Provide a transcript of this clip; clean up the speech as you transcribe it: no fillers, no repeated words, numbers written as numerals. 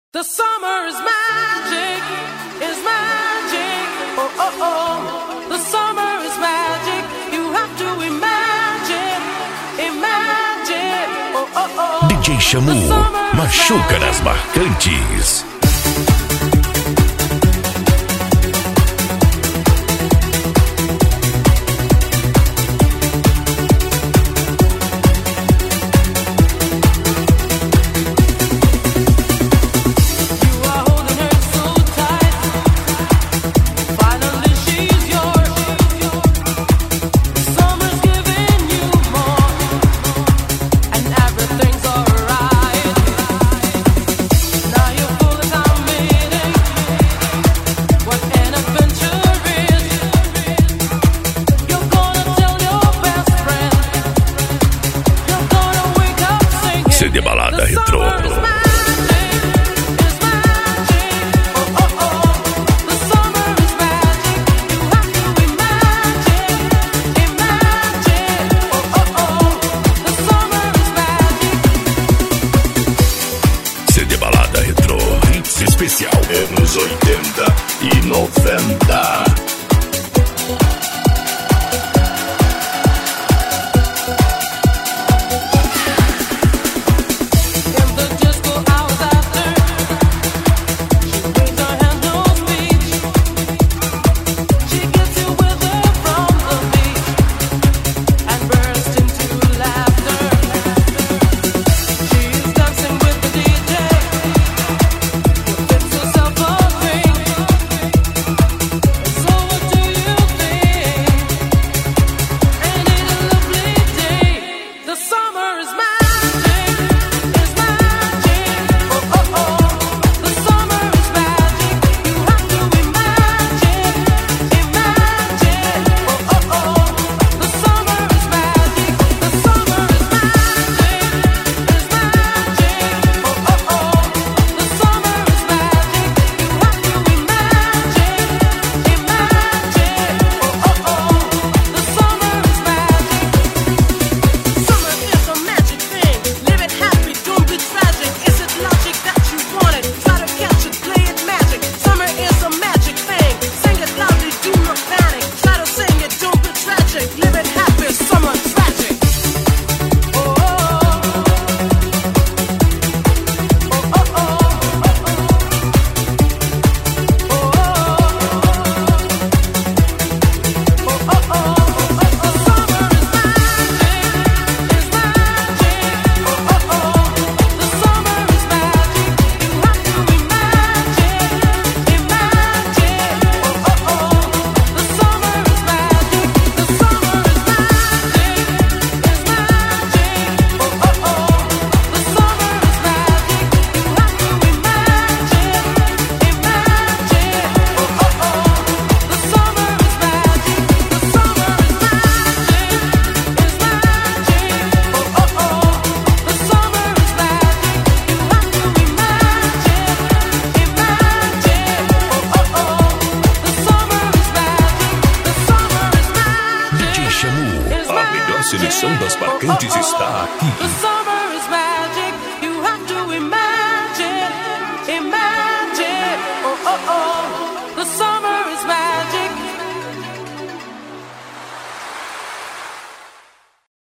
The summer is magic, oh oh oh. The summer is magic, you have to imagine, oh oh oh. DJ Xamu, machuca nas marcantes. CD Balada Retrô. CD Balada Retrô, hits especial anos 80 e 90. A seleção das marcantes está aqui. The summer is magic, you have to imagine, oh oh oh.